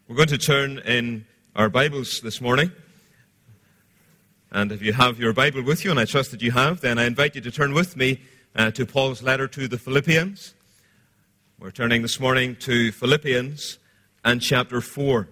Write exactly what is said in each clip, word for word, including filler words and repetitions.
We're going to turn in our Bibles this morning. And if you have your Bible with you, and I trust that you have, then I invite you to turn with me uh, to Paul's letter to the Philippians. We're turning this morning to Philippians and chapter four.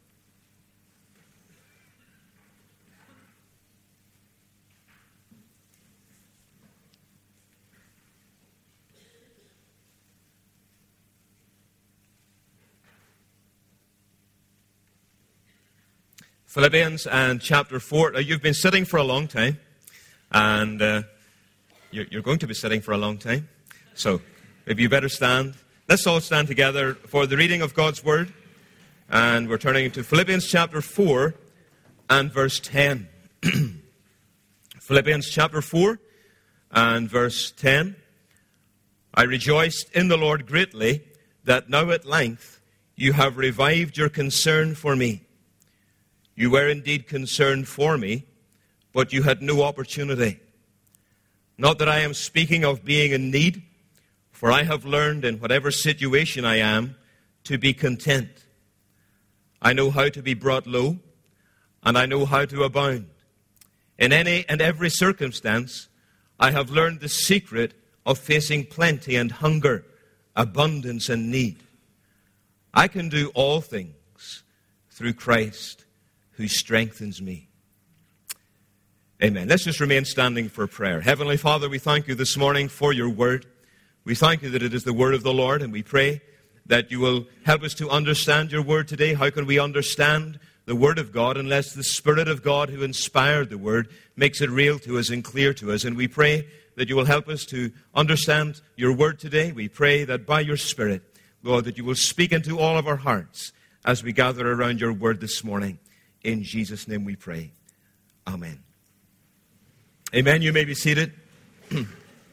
Philippians and chapter four. Now, you've been sitting for a long time, and uh, you're, you're going to be sitting for a long time. So, maybe you better stand. Let's all stand together for the reading of God's Word. And we're turning to Philippians chapter four and verse ten. Philippians chapter four and verse ten. I rejoiced in the Lord greatly that now at length you have revived your concern for me. You were indeed concerned for me, but you had no opportunity. Not that I am speaking of being in need, for I have learned in whatever situation I am to be content. I know how to be brought low, and I know how to abound. In any and every circumstance, I have learned the secret of facing plenty and hunger, abundance and need. I can do all things through Christ who strengthens me. Amen. Let's just remain standing for prayer. Heavenly Father, we thank you this morning for your word. We thank you that it is the word of the Lord, and we pray that you will help us to understand your word today. How can we understand the word of God unless the Spirit of God who inspired the word makes it real to us and clear to us? And we pray that you will help us to understand your word today. We pray that by your Spirit, Lord, that you will speak into all of our hearts as we gather around your word this morning. In Jesus' name we pray. Amen. Amen. You may be seated. It's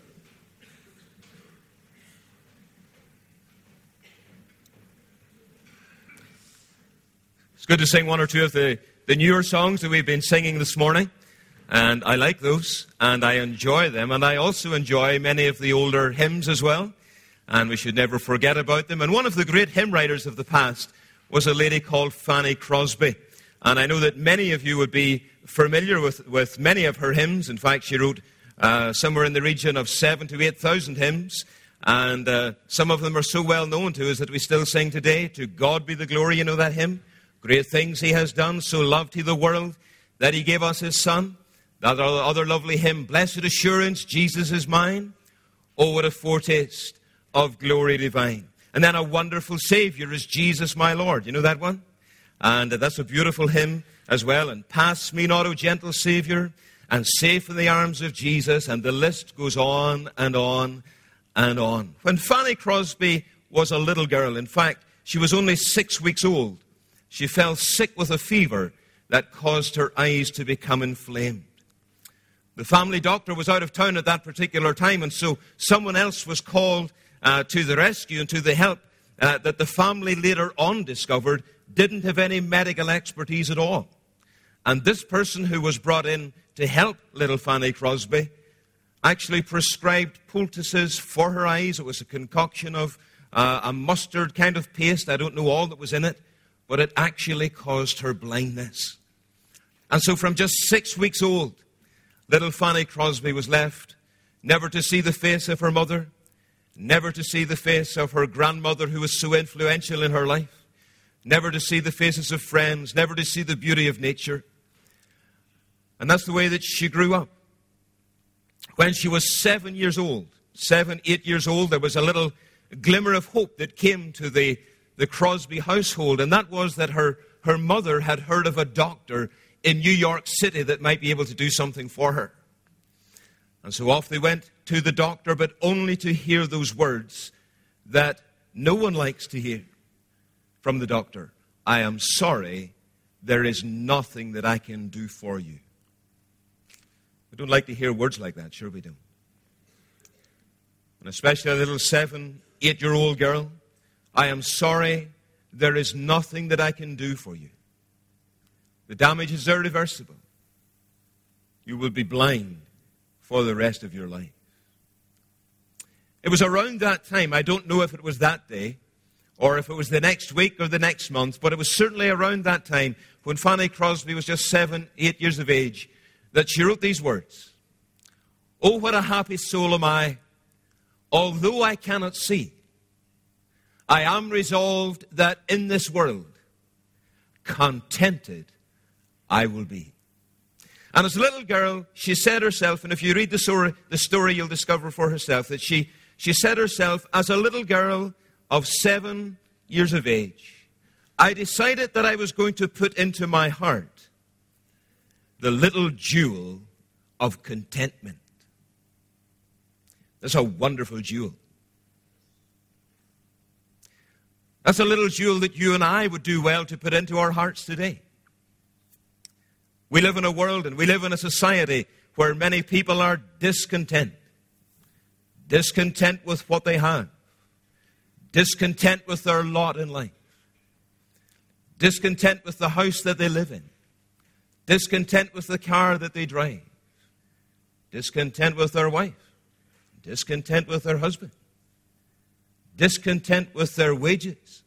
good to sing one or two of the, the newer songs that we've been singing this morning. And I like those, and I enjoy them. And I also enjoy many of the older hymns as well. And we should never forget about them. And one of the great hymn writers of the past was a lady called Fanny Crosby. And I know that many of you would be familiar with, with many of her hymns. In fact, she wrote uh, somewhere in the region of seven to eight thousand hymns. And uh, some of them are so well known to us that we still sing today. To God be the glory, you know that hymn? Great things he has done, so loved he the world, that he gave us his Son. That other lovely hymn, Blessed Assurance, Jesus is mine. Oh, what a foretaste of glory divine. And then a wonderful Savior is Jesus my Lord. You know that one? And that's a beautiful hymn as well. And pass me not, O gentle Savior, and safe in the arms of Jesus. And the list goes on and on and on. When Fanny Crosby was a little girl, in fact, she was only six weeks old, she fell sick with a fever that caused her eyes to become inflamed. The family doctor was out of town at that particular time, and so someone else was called uh, to the rescue and to the help uh, that the family later on discovered didn't have any medical expertise at all. And this person who was brought in to help little Fanny Crosby actually prescribed poultices for her eyes. It was a concoction of uh, a mustard kind of paste. I don't know all that was in it, but it actually caused her blindness. And so from just six weeks old, little Fanny Crosby was left never to see the face of her mother, never to see the face of her grandmother who was so influential in her life, never to see the faces of friends, never to see the beauty of nature. And that's the way that she grew up. When she was seven years old, seven, eight years old, there was a little glimmer of hope that came to the, the Crosby household, and that was that her, her mother had heard of a doctor in New York City that might be able to do something for her. And so off they went to the doctor, but only to hear those words that no one likes to hear from the doctor. I am sorry, there is nothing that I can do for you. We don't like to hear words like that, sure we don't. And especially a little seven, eight-year-old girl. I am sorry, there is nothing that I can do for you. The damage is irreversible. You will be blind for the rest of your life. It was around that time, I don't know if it was that day, or if it was the next week or the next month, but it was certainly around that time when Fanny Crosby was just seven, eight years of age, that she wrote these words. Oh, what a happy soul am I, although I cannot see. I am resolved that in this world, contented I will be. And as a little girl, she said herself, and if you read the story, the story you'll discover for herself, that she, she said herself, as a little girl of seven years of age, I decided that I was going to put into my heart the little jewel of contentment. That's a wonderful jewel. That's a little jewel that you and I would do well to put into our hearts today. We live in a world and we live in a society where many people are discontent. Discontent with what they have. Discontent with their lot in life. Discontent with the house that they live in. Discontent with the car that they drive. Discontent with their wife. Discontent with their husband. Discontent with their wages.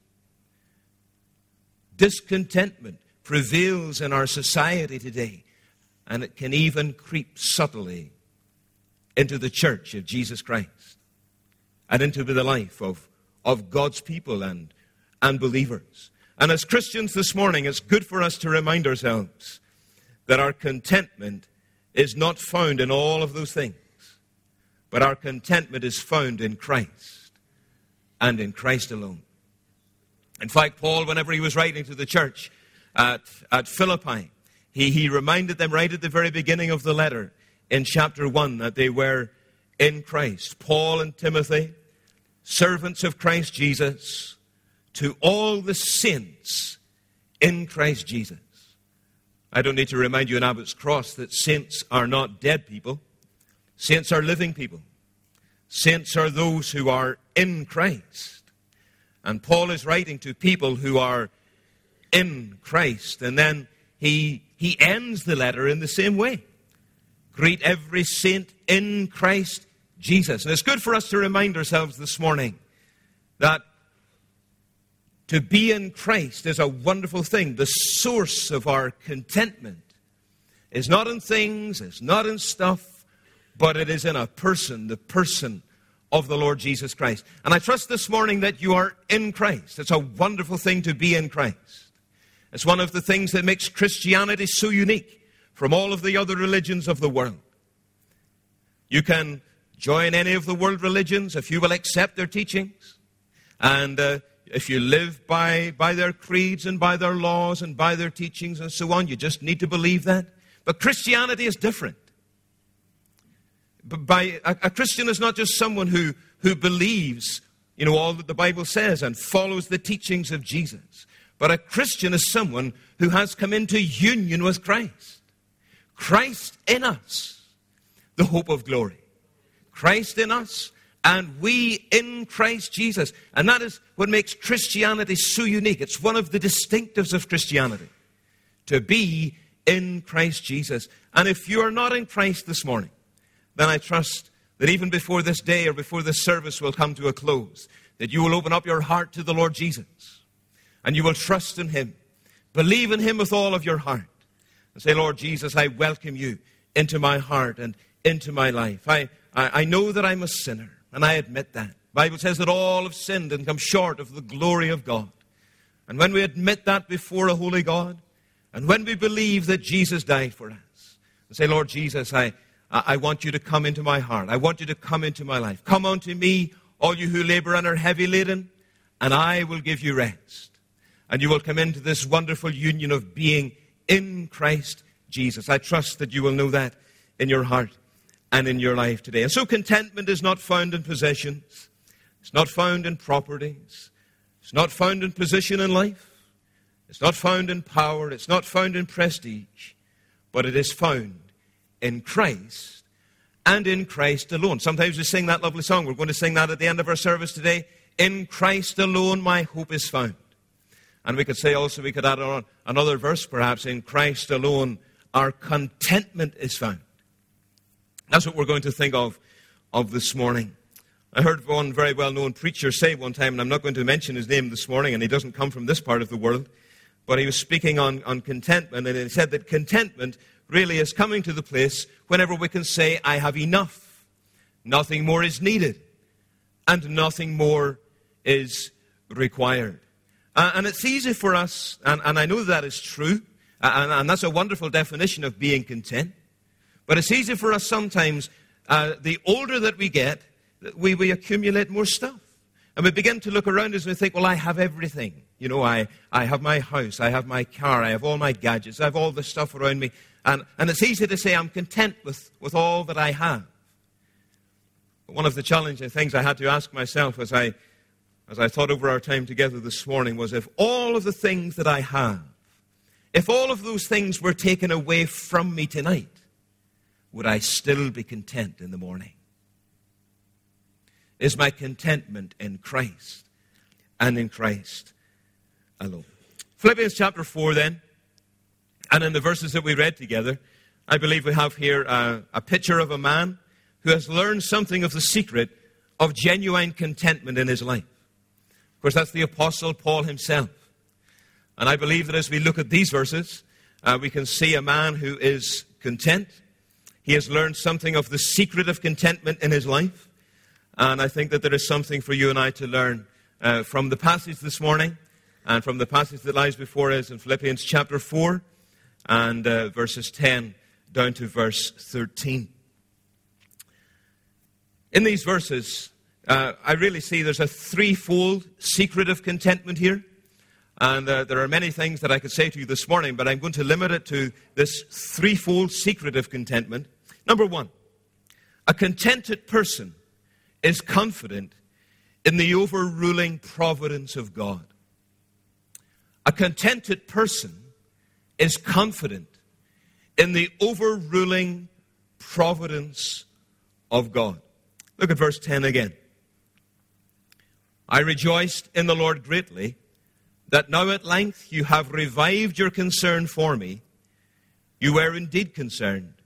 Discontentment prevails in our society today, and it can even creep subtly into the church of Jesus Christ and into the life of, of God's people and, and believers. And as Christians this morning, it's good for us to remind ourselves that our contentment is not found in all of those things, but our contentment is found in Christ and in Christ alone. In fact, Paul, whenever he was writing to the church at, at Philippi, he, he reminded them right at the very beginning of the letter in chapter one that they were in Christ. Paul and Timothy, servants of Christ Jesus, to all the saints in Christ Jesus. I don't need to remind you in Abbott's Cross that saints are not dead people. Saints are living people. Saints are those who are in Christ. And Paul is writing to people who are in Christ. And then he, he ends the letter in the same way. Greet every saint in Christ Jesus. And it's good for us to remind ourselves this morning that to be in Christ is a wonderful thing. The source of our contentment is not in things, it's not in stuff, but it is in a person, the person of the Lord Jesus Christ. And I trust this morning that you are in Christ. It's a wonderful thing to be in Christ. It's one of the things that makes Christianity so unique from all of the other religions of the world. You can join any of the world religions if you will accept their teachings. And uh, if you live by, by their creeds and by their laws and by their teachings and so on, you just need to believe that. But Christianity is different. By, a, a Christian is not just someone who, who believes, you know, all that the Bible says and follows the teachings of Jesus. But a Christian is someone who has come into union with Christ. Christ in us, the hope of glory. Christ in us, and we in Christ Jesus. And that is what makes Christianity so unique. It's one of the distinctives of Christianity, to be in Christ Jesus. And if you are not in Christ this morning, then I trust that even before this day or before this service will come to a close, that you will open up your heart to the Lord Jesus, and you will trust in Him. Believe in Him with all of your heart, and say, Lord Jesus, I welcome you into my heart and into my life. I, I, I know that I'm a sinner, and I admit that. The Bible says that all have sinned and come short of the glory of God. And when we admit that before a holy God, and when we believe that Jesus died for us, and say, Lord Jesus, I, I want you to come into my heart. I want you to come into my life. Come unto me, all you who labor and are heavy laden, and I will give you rest. And you will come into this wonderful union of being in Christ Jesus. I trust that you will know that in your heart and in your life today. And so contentment is not found in possessions. It's not found in properties. It's not found in position in life. It's not found in power. It's not found in prestige. But it is found in Christ and in Christ alone. Sometimes we sing that lovely song. We're going to sing that at the end of our service today. In Christ alone my hope is found. And we could say also, we could add on another verse perhaps, in Christ alone our contentment is found. That's what we're going to think of, of this morning. I heard one very well-known preacher say one time, and I'm not going to mention his name this morning, and he doesn't come from this part of the world, but he was speaking on, on contentment, and he said that contentment really is coming to the place whenever we can say, I have enough. Nothing more is needed, and nothing more is required. Uh, and it's easy for us, and, and I know that is true, and, and that's a wonderful definition of being content, but it's easy for us sometimes, uh, the older that we get, we, we accumulate more stuff. And we begin to look around us and we think, well, I have everything. You know, I, I have my house, I have my car, I have all my gadgets, I have all this stuff around me. And, and it's easy to say I'm content with, with all that I have. But one of the challenging things I had to ask myself as I, as I thought over our time together this morning was, if all of the things that I have, if all of those things were taken away from me tonight, would I still be content in the morning? Is my contentment in Christ and in Christ alone? Philippians chapter four then, and in the verses that we read together, I believe we have here a, a picture of a man who has learned something of the secret of genuine contentment in his life. Of course, that's the Apostle Paul himself. And I believe that as we look at these verses, uh, we can see a man who is content. He has learned something of the secret of contentment in his life. And I think that there is something for you and I to learn uh, from the passage this morning and from the passage that lies before us in Philippians chapter four and uh, verses ten down to verse thirteen. In these verses, uh, I really see there's a threefold secret of contentment here. And uh, there are many things that I could say to you this morning, but I'm going to limit it to this threefold secret of contentment. Number one, a contented person is confident in the overruling providence of God. A contented person is confident in the overruling providence of God. Look at verse ten again. I rejoiced in the Lord greatly that now at length you have revived your concern for me. You were indeed concerned,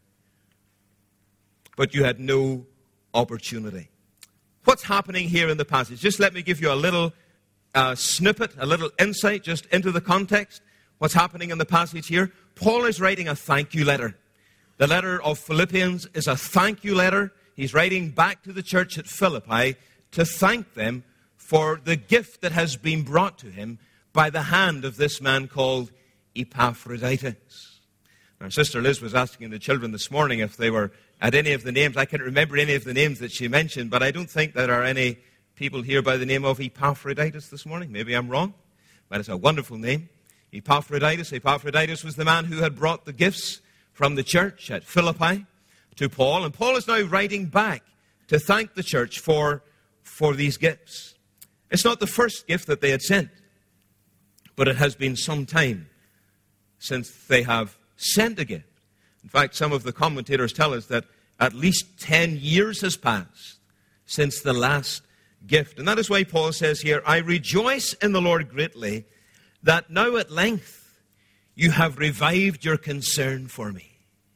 but you had no opportunity. What's happening here in the passage? Just let me give you a little uh, snippet, a little insight just into the context. What's happening in the passage here? Paul is writing a thank you letter. The letter of Philippians is a thank you letter. He's writing back to the church at Philippi to thank them for the gift that has been brought to him by the hand of this man called Epaphroditus. Our sister Liz was asking the children this morning if they were at any of the names. I can't remember any of the names that she mentioned, but I don't think there are any people here by the name of Epaphroditus this morning. Maybe I'm wrong, but it's a wonderful name. Epaphroditus. Epaphroditus was the man who had brought the gifts from the church at Philippi to Paul. And Paul is now writing back to thank the church for, for these gifts. It's not the first gift that they had sent, but it has been some time since they have sent a gift. In fact, some of the commentators tell us that at least ten years has passed since the last gift. And that is why Paul says here, I rejoice in the Lord greatly that now at length you have revived your concern for me.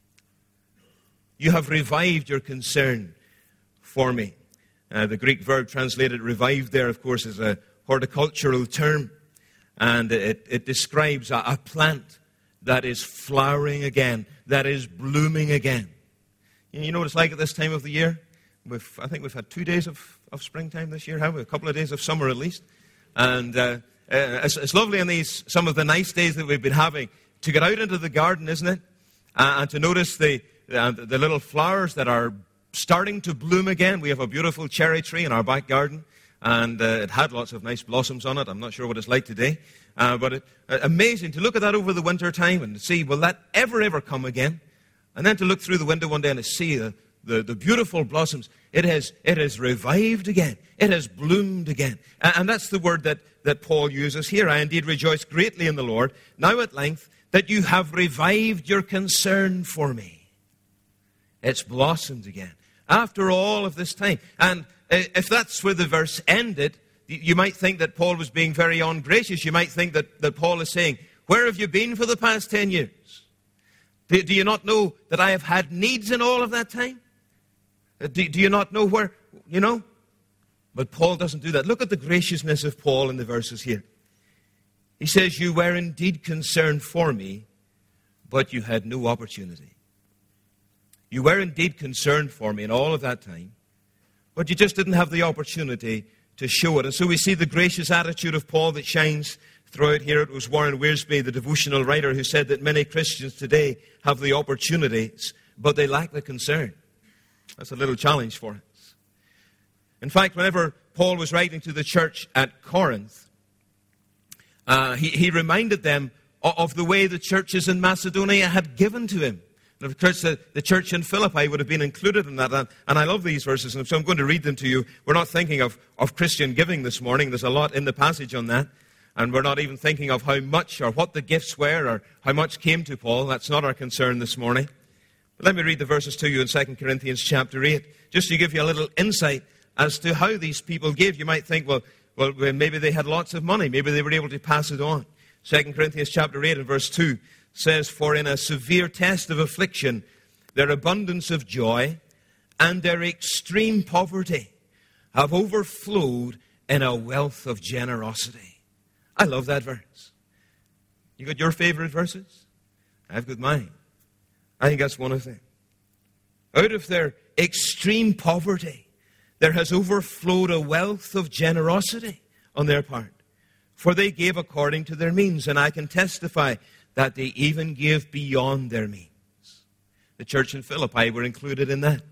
You have revived your concern for me. Uh, the Greek verb translated revived there, of course, is a horticultural term. And it, it describes a, a plant that is flowering again, that is blooming again. You know what it's like at this time of the year? We've, I think we've had two days of, of springtime this year, haven't we? A couple of days of summer at least. And uh, uh, it's, it's lovely on these, some of the nice days that we've been having, to get out into the garden, isn't it? Uh, and to notice the, uh, the little flowers that are starting to bloom again. We have a beautiful cherry tree in our back garden, and uh, it had lots of nice blossoms on it. I'm not sure what it's like today. Uh, but it, uh, amazing to look at that over the winter time and to see, will that ever, ever come again? And then to look through the window one day and to see the, the, the beautiful blossoms. It has, it has revived again. It has bloomed again. And, and that's the word that, that Paul uses here. I indeed rejoice greatly in the Lord, now at length, that you have revived your concern for me. It's blossomed again after all of this time. And if that's where the verse ended, you might think that Paul was being very ungracious. You might think that, that Paul is saying, where have you been for the past ten years? Do, do you not know that I have had needs in all of that time? Do, do you not know where, you know? But Paul doesn't do that. Look at the graciousness of Paul in the verses here. He says, you were indeed concerned for me, but you had no opportunity. You were indeed concerned for me in all of that time, but you just didn't have the opportunity to show it. And so we see the gracious attitude of Paul that shines throughout here. It was Warren Wiersbe, the devotional writer, who said that many Christians today have the opportunities, but they lack the concern. That's a little challenge for us. In fact, whenever Paul was writing to the church at Corinth, uh, he, he reminded them of, of the way the churches in Macedonia had given to him. And of course, the, the church in Philippi would have been included in that. And, and I love these verses, and so I'm going to read them to you. We're not thinking of, of Christian giving this morning. There's a lot in the passage on that. And we're not even thinking of how much or what the gifts were or how much came to Paul. That's not our concern this morning. But let me read the verses to you in Second Corinthians chapter eight, just to give you a little insight as to how these people gave. You might think, well, well, maybe they had lots of money. Maybe they were able to pass it on. Second Corinthians chapter eight and verse two says, for in a severe test of affliction, their abundance of joy and their extreme poverty have overflowed in a wealth of generosity. I love that verse. You got your favorite verses? I've got mine. I think that's one of them. Out of their extreme poverty, there has overflowed a wealth of generosity on their part. For they gave according to their means, and I can testify that they even gave beyond their means. The church in Philippi were included in that.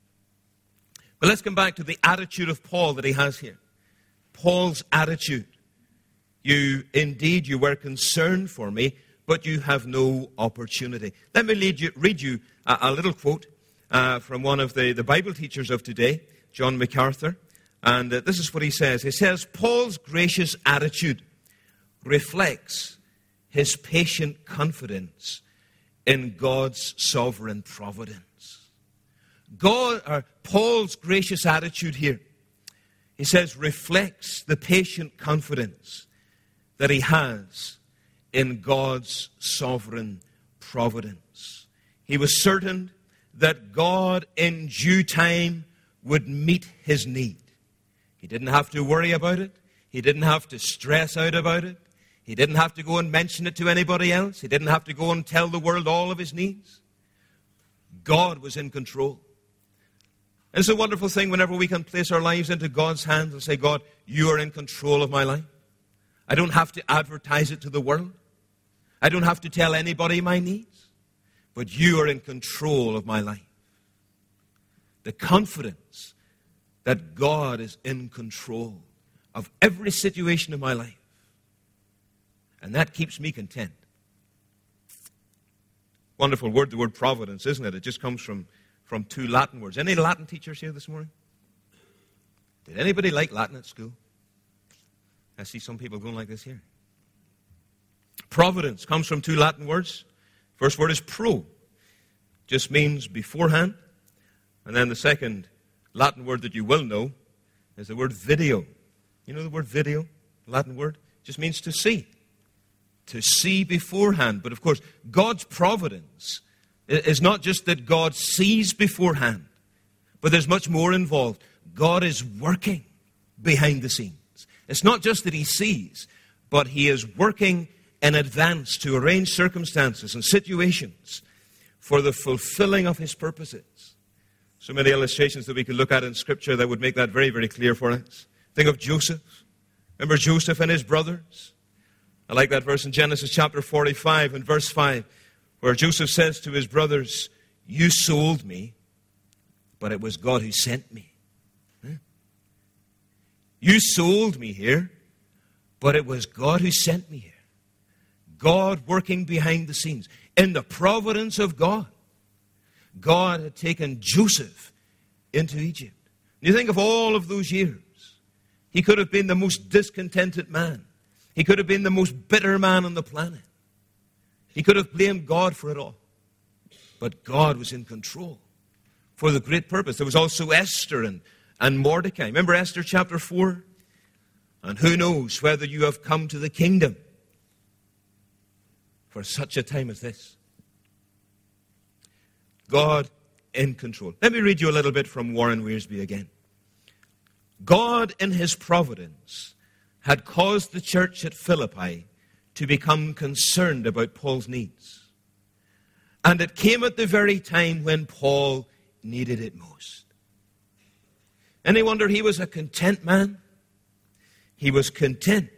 But let's come back to the attitude of Paul that he has here. Paul's attitude. You, indeed, you were concerned for me, but you have no opportunity. Let me lead you, read you a, a little quote uh, from one of the, the Bible teachers of today, John MacArthur. And uh, this is what he says. He says, Paul's gracious attitude reflects his patient confidence in God's sovereign providence. God, or Paul's gracious attitude here, he says, reflects the patient confidence that he has in God's sovereign providence. He was certain that God in due time would meet his need. He didn't have to worry about it. He didn't have to stress out about it. He didn't have to go and mention it to anybody else. He didn't have to go and tell the world all of his needs. God was in control. It's a wonderful thing whenever we can place our lives into God's hands and say, God, you are in control of my life. I don't have to advertise it to the world. I don't have to tell anybody my needs. But you are in control of my life. The confidence that God is in control of every situation of my life. And that keeps me content. Wonderful word, the word providence, isn't it? It just comes from, from two Latin words. Any Latin teachers here this morning? Did anybody like Latin at school? I see some people going like this here. Providence comes from two Latin words. First word is pro. Just means beforehand. And then the second Latin word that you will know is the word video. You know the word video? Latin word? Just means to see. To see beforehand. But of course, God's providence is not just that God sees beforehand, but there's much more involved. God is working behind the scenes. It's not just that he sees, but he is working in advance to arrange circumstances and situations for the fulfilling of his purposes. So many illustrations that we could look at in Scripture that would make that very, very clear for us. Think of Joseph. Remember Joseph and his brothers? I like that verse in Genesis chapter forty-five and verse five, where Joseph says to his brothers, you sold me, but it was God who sent me. Huh? You sold me here, but it was God who sent me here. God working behind the scenes. In the providence of God, God had taken Joseph into Egypt. You think of all of those years. He could have been the most discontented man. He could have been the most bitter man on the planet. He could have blamed God for it all. But God was in control for the great purpose. There was also Esther and, and Mordecai. Remember Esther chapter four? And who knows whether you have come to the kingdom for such a time as this. God in control. Let me read you a little bit from Warren Wiersbe again. God in his providence had caused the church at Philippi to become concerned about Paul's needs. And it came at the very time when Paul needed it most. Any wonder he was a content man? He was content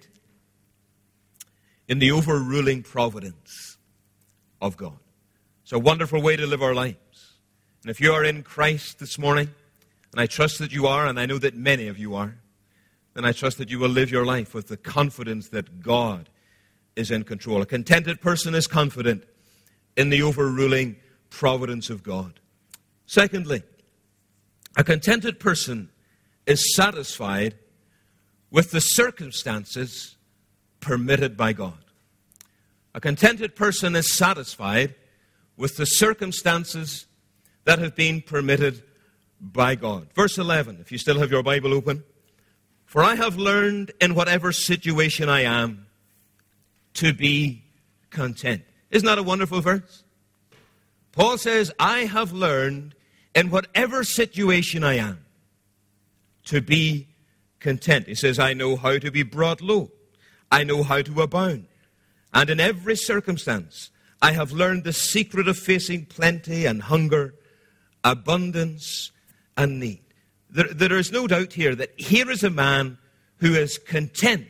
in the overruling providence of God. It's a wonderful way to live our lives. And if you are in Christ this morning, and I trust that you are, and I know that many of you are, then I trust that you will live your life with the confidence that God is in control. A contented person is confident in the overruling providence of God. Secondly, a contented person is satisfied with the circumstances permitted by God. A contented person is satisfied with the circumstances that have been permitted by God. Verse eleven, if you still have your Bible open. For I have learned in whatever situation I am to be content. Isn't that a wonderful verse? Paul says, I have learned in whatever situation I am to be content. He says, I know how to be brought low. I know how to abound. And in every circumstance, I have learned the secret of facing plenty and hunger, abundance and need. There, there is no doubt here that here is a man who is content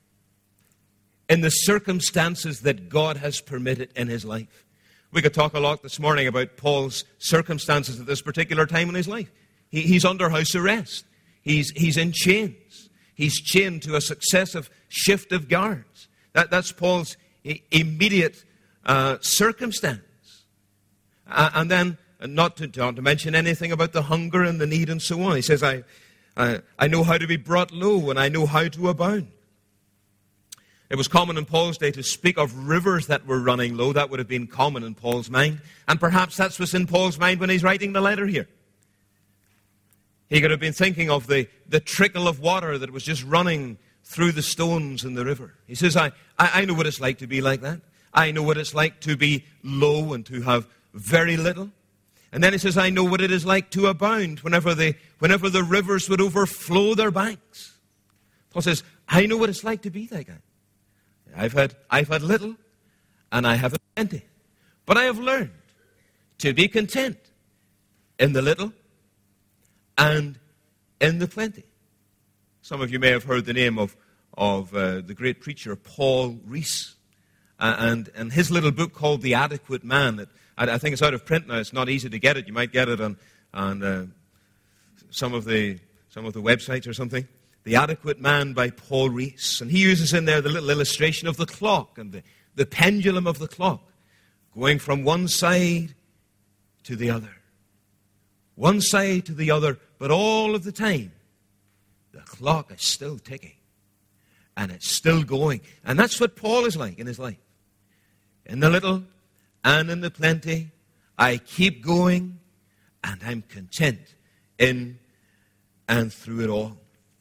in the circumstances that God has permitted in his life. We could talk a lot this morning about Paul's circumstances at this particular time in his life. He, he's under house arrest. He's, he's in chains. He's chained to a successive shift of guards. That, that's Paul's immediate uh, circumstance. Uh, and then, not to, not to mention anything about the hunger and the need and so on. He says, I, I, I know how to be brought low and I know how to abound. It was common in Paul's day to speak of rivers that were running low. That would have been common in Paul's mind. And perhaps that's what's in Paul's mind when he's writing the letter here. He could have been thinking of the, the trickle of water that was just running through the stones in the river. He says, I, I, I know what it's like to be like that. I know what it's like to be low and to have very little. And then he says, I know what it is like to abound whenever, they, whenever the rivers would overflow their banks. Paul says, I know what it's like to be that guy. I've had, I've had little and I have plenty. But I have learned to be content in the little and in the plenty. Some of you may have heard the name of, of uh, the great preacher Paul Rees. Uh, and, and his little book called The Adequate Man. That, I, I think it's out of print now. It's not easy to get it. You might get it on, on uh, some of the some of the websites or something. The Adequate Man by Paul Rees. And he uses in there the little illustration of the clock and the, the pendulum of the clock going from one side to the other. One side to the other, but all of the time, the clock is still ticking. And it's still going. And that's what Paul is like in his life. In the little and in the plenty, I keep going and I'm content in and through it all.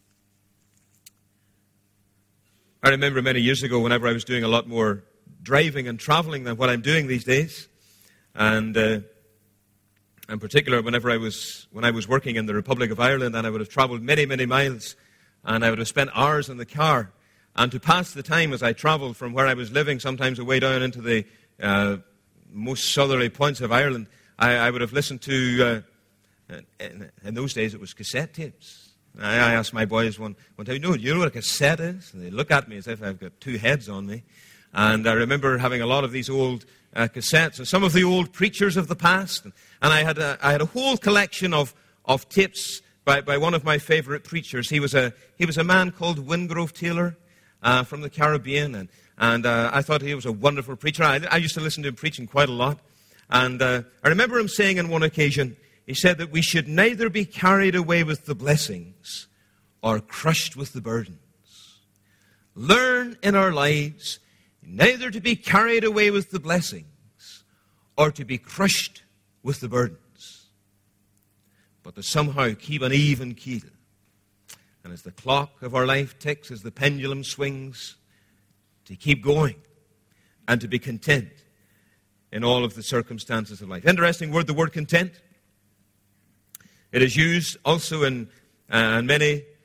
I remember many years ago whenever I was doing a lot more driving and traveling than what I'm doing these days. And uh, in particular, whenever I was, when I was working in the Republic of Ireland, and I would have traveled many, many miles, and I would have spent hours in the car. And to pass the time as I traveled from where I was living, sometimes away down into the uh, most southerly points of Ireland, I, I would have listened to, uh, in, in those days it was cassette tapes. I, I asked my boys one, one time, no, you know what a cassette is? And they look at me as if I've got two heads on me. And I remember having a lot of these old uh, cassettes, and some of the old preachers of the past. And, and I, had a, I had a whole collection of, of tapes by, by one of my favorite preachers. He was a, he was a man called Wingrove Taylor. Uh, from the Caribbean, and, and uh, I thought he was a wonderful preacher. I, I used to listen to him preaching quite a lot. And uh, I remember him saying on one occasion, he said that we should neither be carried away with the blessings or crushed with the burdens. Learn in our lives neither to be carried away with the blessings or to be crushed with the burdens, but to somehow keep an even keel. And as the clock of our life ticks, as the pendulum swings, to keep going and to be content in all of the circumstances of life. Interesting word, the word content. It is used also in, uh, in many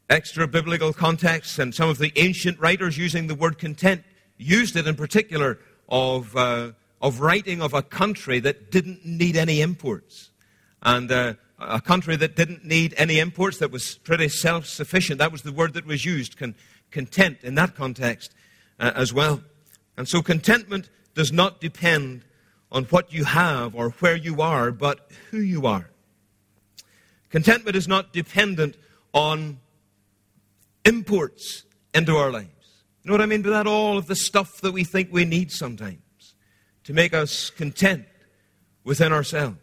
extra-biblical contexts, and some of the ancient writers using the word content used it in particular of, uh, of writing of a country that didn't need any imports. And uh, a country that didn't need any imports, that was pretty self-sufficient. That was the word that was used, con- content, in that context uh, as well. And so contentment does not depend on what you have or where you are, but who you are. Contentment is not dependent on imports into our lives. You know what I mean by that? All of the stuff that we think we need sometimes to make us content within ourselves.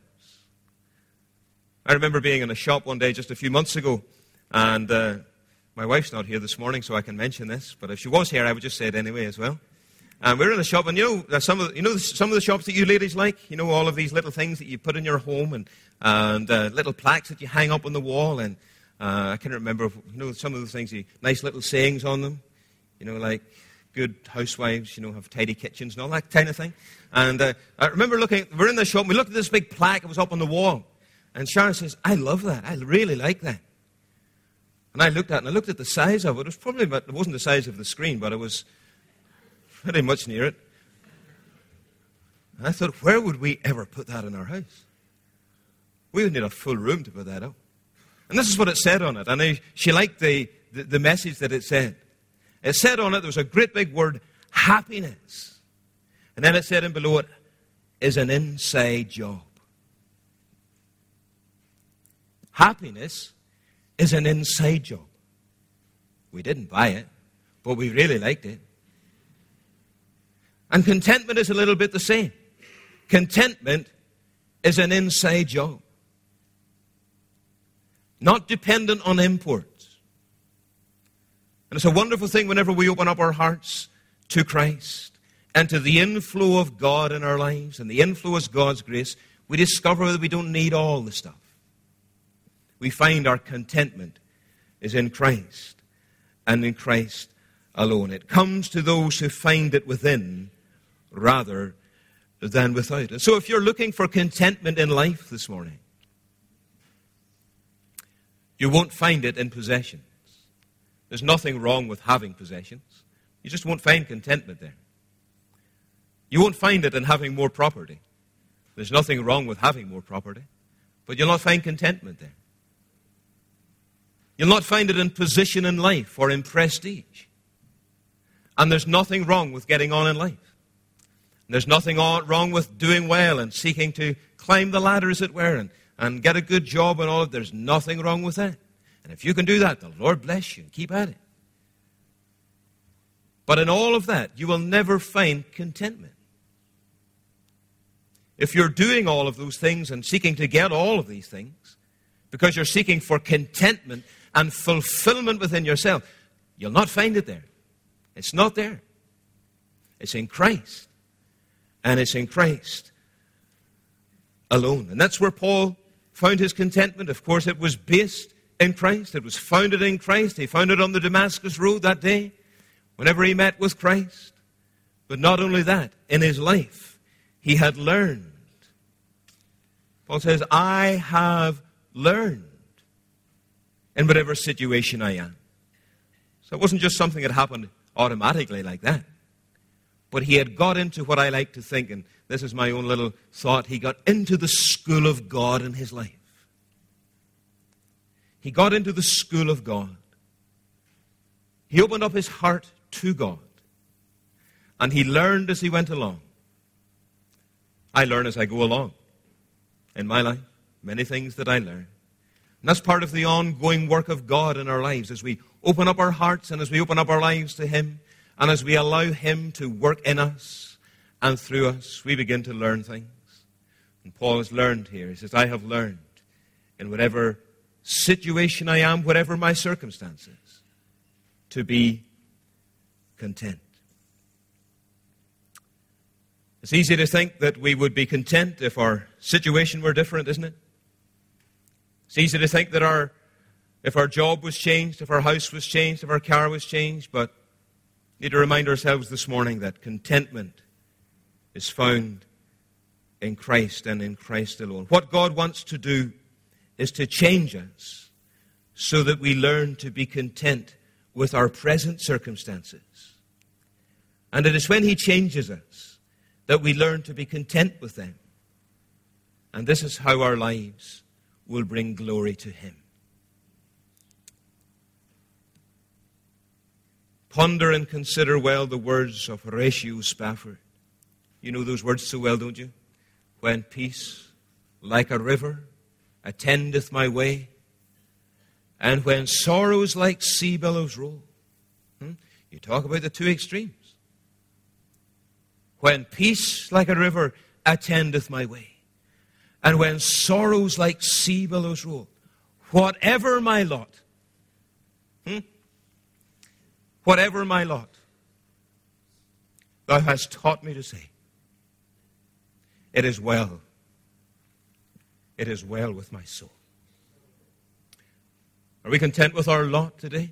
I remember being in a shop one day just a few months ago, and uh, my wife's not here this morning, so I can mention this, but if she was here, I would just say it anyway as well. And we were in a shop, and you know some of the, you know some of the shops that you ladies like. You know, all of these little things that you put in your home, and and uh, little plaques that you hang up on the wall, and uh, I can't remember. You know, some of the things, you, nice little sayings on them. You know, like good housewives, you know, have tidy kitchens and all that kind of thing. And uh, I remember looking. We're in the shop, and we looked at this big plaque that was up on the wall, and Sharon says, "I love that. I really like that." And I looked at it, and I looked at the size of it. It was probably about, it wasn't the size of the screen, but it was pretty much near it. And I thought, where would we ever put that in our house? We would need a full room to put that up. And this is what it said on it. And I, she liked the, the, the message that it said. It said on it, there was a great big word, happiness. And then it said in below it, is an inside job. Happiness is an inside job. We didn't buy it, but we really liked it. And contentment is a little bit the same. Contentment is an inside job. Not dependent on imports. And it's a wonderful thing whenever we open up our hearts to Christ and to the inflow of God in our lives and the inflow of God's grace, we discover that we don't need all the stuff. We find our contentment is in Christ and in Christ alone. It comes to those who find it within rather than without. And so if you're looking for contentment in life this morning, you won't find it in possessions. There's nothing wrong with having possessions. You just won't find contentment there. You won't find it in having more property. There's nothing wrong with having more property, but you'll not find contentment there. You'll not find it in position in life or in prestige. And there's nothing wrong with getting on in life. There's nothing wrong with doing well and seeking to climb the ladder, as it were, and, and get a good job and all of that. There's nothing wrong with that. And if you can do that, the Lord bless you and keep at it. But in all of that, you will never find contentment. If you're doing all of those things and seeking to get all of these things, because you're seeking for contentment and fulfillment within yourself, you'll not find it there. It's not there. It's in Christ. And it's in Christ alone. And that's where Paul found his contentment. Of course, it was based in Christ. It was founded in Christ. He found it on the Damascus Road that day, whenever he met with Christ. But not only that, in his life, he had learned. Paul says, I have learned in whatever situation I am. So it wasn't just something that happened automatically like that. But he had got into what I like to think, and this is my own little thought, he got into the school of God in his life. He got into the school of God. He opened up his heart to God. And he learned as he went along. I learn as I go along in my life. Many things that I learn. And that's part of the ongoing work of God in our lives as we open up our hearts and as we open up our lives to Him and as we allow Him to work in us and through us, we begin to learn things. And Paul has learned here. He says, I have learned in whatever situation I am, whatever my circumstances, to be content. It's easy to think that we would be content if our situation were different, isn't it? It's easy to think that our, if our job was changed, if our house was changed, if our car was changed, but we need to remind ourselves this morning that contentment is found in Christ and in Christ alone. What God wants to do is to change us so that we learn to be content with our present circumstances. And it is when he changes us that we learn to be content with them. And this is how our lives will bring glory to him. Ponder and consider well the words of Horatio Spafford. You know those words so well, don't you? When peace, like a river, attendeth my way, and when sorrows like sea billows roll. Hmm? You talk about the two extremes. When peace, like a river, attendeth my way, and when sorrows like sea billows roll, whatever my lot, hmm? whatever my lot, thou hast taught me to say, it is well. It is well with my soul. Are we content with our lot today?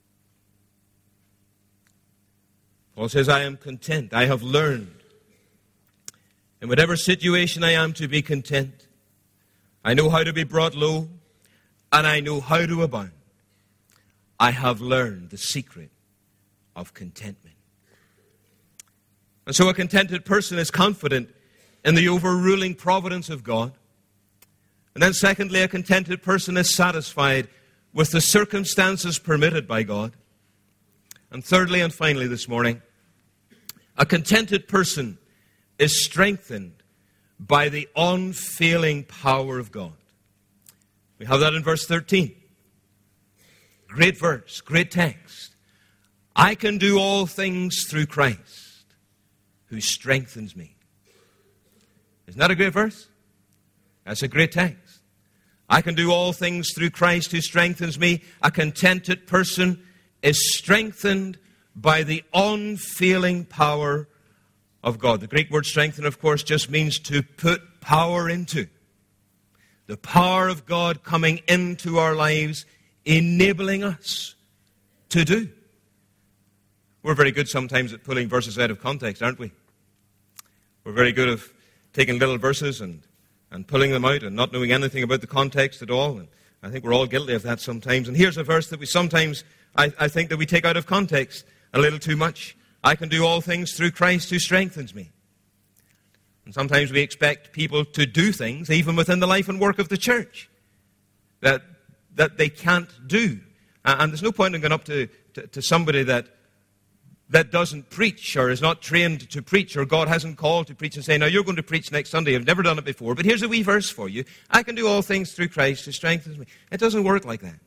Paul says, I am content. I have learned in whatever situation I am to be content. I know how to be brought low, and I know how to abound. I have learned the secret of contentment. And so a contented person is confident in the overruling providence of God. And then secondly, a contented person is satisfied with the circumstances permitted by God. And thirdly and finally this morning, a contented person is strengthened by the unfailing power of God. We have that in verse thirteen. Great verse, great text. I can do all things through Christ who strengthens me. Isn't that a great verse? That's a great text. I can do all things through Christ who strengthens me. A contented person is strengthened by the unfailing power of God. The Greek word strengthen, of course, just means to put power into. The power of God coming into our lives, enabling us to do. We're very good sometimes at pulling verses out of context, aren't we? We're very good at taking little verses and, and pulling them out and not knowing anything about the context at all. And I think we're all guilty of that sometimes. And here's a verse that we sometimes, I, I think that we take out of context a little too much. I can do all things through Christ who strengthens me. And sometimes we expect people to do things, even within the life and work of the church, that that they can't do. And there's no point in going up to, to, to somebody that that doesn't preach or is not trained to preach or God hasn't called to preach and say, now you're going to preach next Sunday. I've never done it before, but here's a wee verse for you. I can do all things through Christ who strengthens me. It doesn't work like that.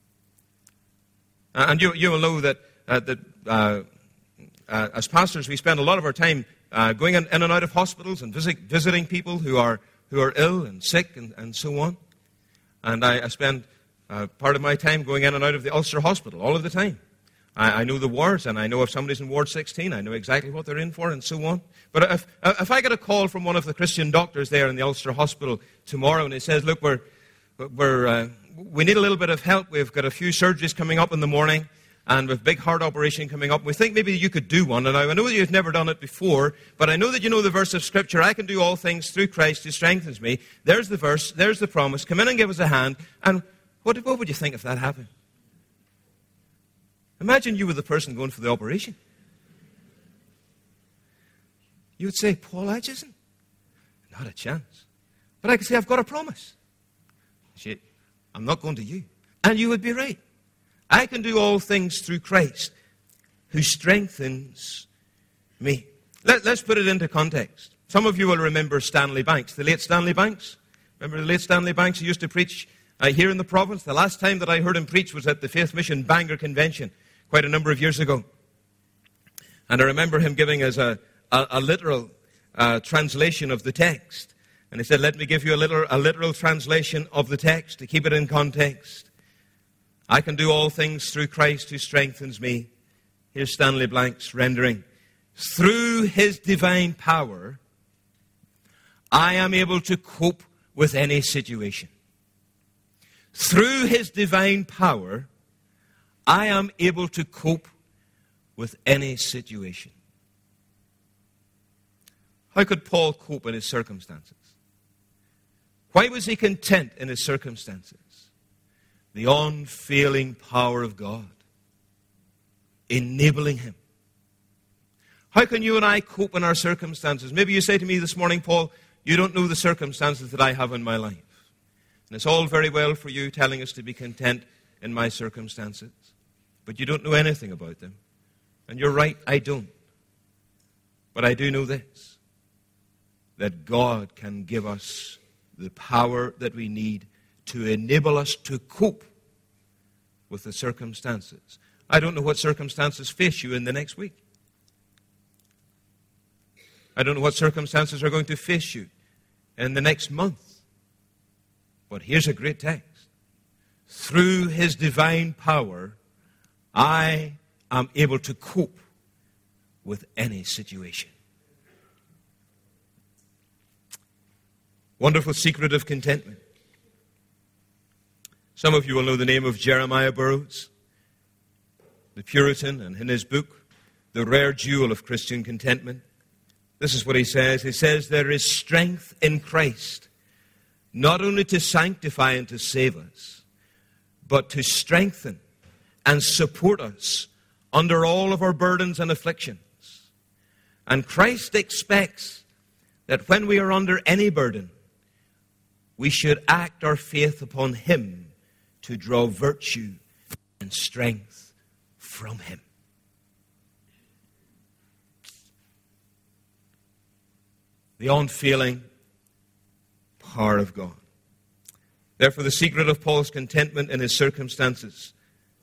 And you, you will know that, uh, that uh, uh, as pastors, we spend a lot of our time uh, going in, in and out of hospitals and visit, visiting people who are who are ill and sick and, and so on. And I, I spend uh, part of my time going in and out of the Ulster Hospital all of the time. I, I know the wards, and I know if somebody's in Ward sixteen, I know exactly what they're in for and so on. But if, if I get a call from one of the Christian doctors there in the Ulster Hospital tomorrow and he says, look, we're, we're, uh, we need a little bit of help. We've got a few surgeries coming up in the morning, and with big heart operation coming up. We think maybe you could do one. And I know that you've never done it before, but I know that you know the verse of Scripture, I can do all things through Christ who strengthens me. There's the verse, there's the promise. Come in and give us a hand. And what, what would you think if that happened? Imagine you were the person going for the operation. You would say, Paul Aitchison? Not a chance. But I could say, I've got a promise. Shit, I'm not going to you. And you would be right. I can do all things through Christ who strengthens me. Let, let's put it into context. Some of you will remember Stanley Banks, the late Stanley Banks. Remember the late Stanley Banks? He used to preach uh, here in the province. The last time that I heard him preach was at the Faith Mission Bangor Convention quite a number of years ago. And I remember him giving us a, a, a literal uh, translation of the text. And he said, let me give you a literal, a literal translation of the text to keep it in context. I can do all things through Christ who strengthens me. Here's Stanley Blank's rendering. Through his divine power, I am able to cope with any situation. Through his divine power, I am able to cope with any situation. How could Paul cope in his circumstances? Why was he content in his circumstances? the unfailing power of God enabling him. How can you and I cope in our circumstances? Maybe you say to me this morning, Paul, you don't know the circumstances that I have in my life. And it's all very well for you telling us to be content in my circumstances, but you don't know anything about them. And you're right, I don't. But I do know this, that God can give us the power that we need to enable us to cope with the circumstances. I don't know what circumstances face you in the next week. I don't know what circumstances are going to face you in the next month. But here's a great text. Through his divine power, I am able to cope with any situation. Wonderful secret of contentment. Some of you will know the name of Jeremiah Burroughs, the Puritan, and in his book, The Rare Jewel of Christian Contentment, this is what he says. He says, there is strength in Christ, not only to sanctify and to save us, but to strengthen and support us under all of our burdens and afflictions. And Christ expects that when we are under any burden, we should act our faith upon him to draw virtue and strength from him. The unfailing power of God. Therefore, the secret of Paul's contentment in his circumstances,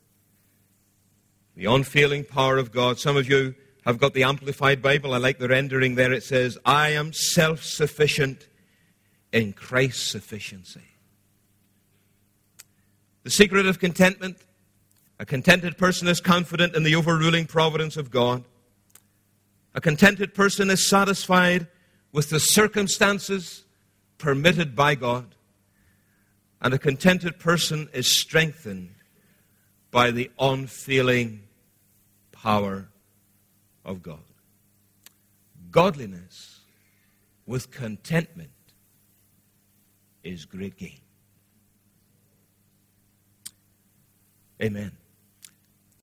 the unfailing power of God. Some of you have got the Amplified Bible. I like the rendering there. It says, I am self-sufficient in Christ's sufficiency. The secret of contentment. A contented person is confident in the overruling providence of God. A contented person is satisfied with the circumstances permitted by God. And a contented person is strengthened by the unfailing power of God. Godliness with contentment is great gain. Amen.